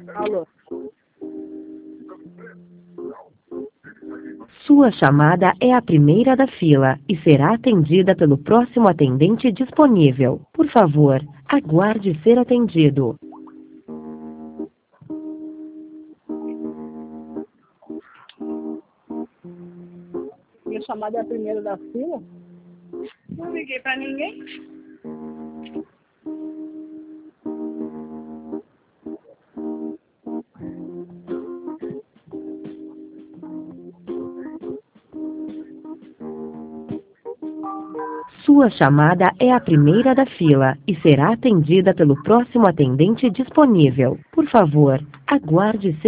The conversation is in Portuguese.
Alô? Sua chamada é a primeira da fila e será atendida pelo próximo atendente disponível. Por favor, aguarde ser atendido. Minha chamada é a primeira da fila? Não liguei pra ninguém. Sua chamada é a primeira da fila e será atendida pelo próximo atendente disponível. Por favor, aguarde ser